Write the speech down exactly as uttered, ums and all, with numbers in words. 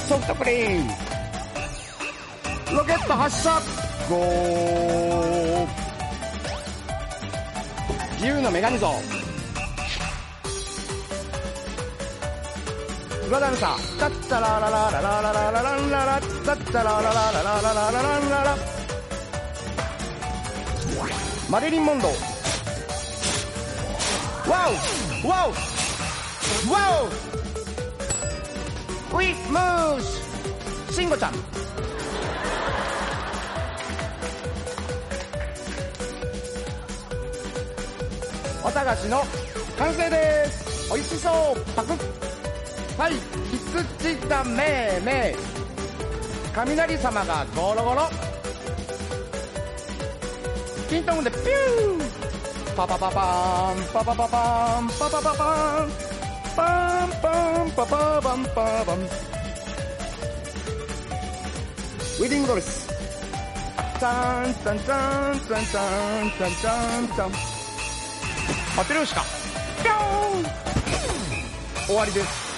ソフトクリーム。ロケット発射。ゴー。自由の女神像。フラダンサー。タッタラララララララララランララ。タッタララララララララランララ。マリリン・モンロー。ワオワオワオ。ウィッムーシ。シンゴちゃん。おたがしの完成です。おいしそう。パクッ。はい、羊だめーめー。雷様がゴロゴロ。キントンでピュー。パパパパーンパパパパーンパパパパーンパンパンパパパンパパン。ウェディングドレス。タンタンタンタンタンタンタンタン。当てるしか。ピョーン。終わりです。